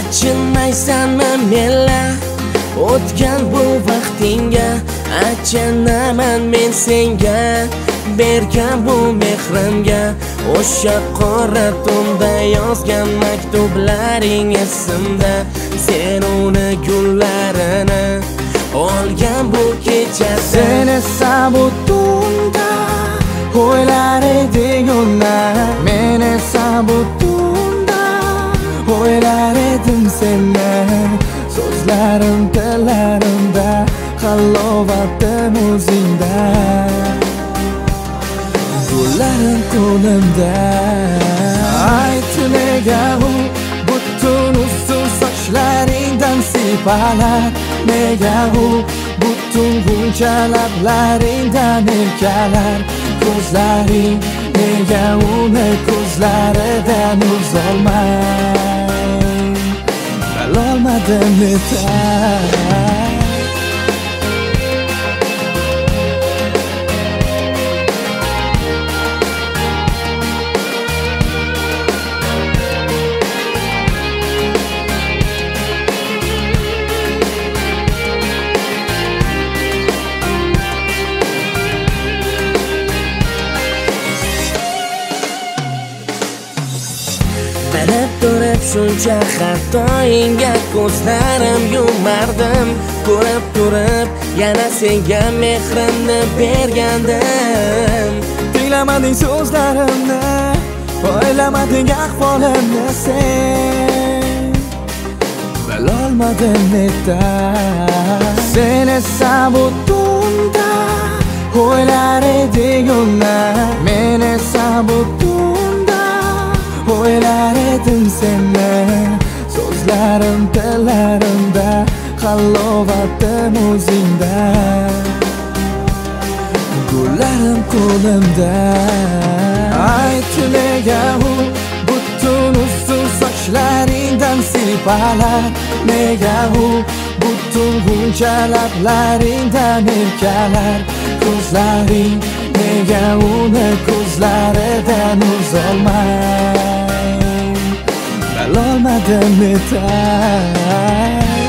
Achinmaysanmi menla o'tgan bu vaqtingga? Achinaman men senga bergan bu mehrimga. O'sha qora tunda yozgan maktublaring esimda. Sen uni gullarini olgan bu kechasi. Sen esa bu tunda o'ylar eding uni. Men esa bu tunda o'ylar edim seni. So'zlarim tillarimda, halovatim o'zingda. Gullarim qo'limda. Ayt nega u butun uzun sochlaringdan sipalar? Nega u butun g'uncha lablaringdan erkalar? Ko'zlaring nega uni ko'zlaridan uzolmay? Bilolmadim yetar. Bilib turib shuncha xatoingga ko'zlarim yumardim. Ko'rib turib yana senga mehrimni bergandim. Tinglamading so'zlarimni, o'ylamading ahvolimni sen. Bilolmadim netar. Sen esa bu tunda o'ylar eding uni. Men esa bu tunda o'ylar edim seni. So'zlarim tillarimda, halovatim o'zingda. Gullarim qo'limda. Ayt nega u butun uzun sochlaringdan sipalar? Nega u butun g'uncha lablaringdan erkalar? Ko'zlaring nega uni ko'zlaridan uzolmay? Bilolmadim yetar.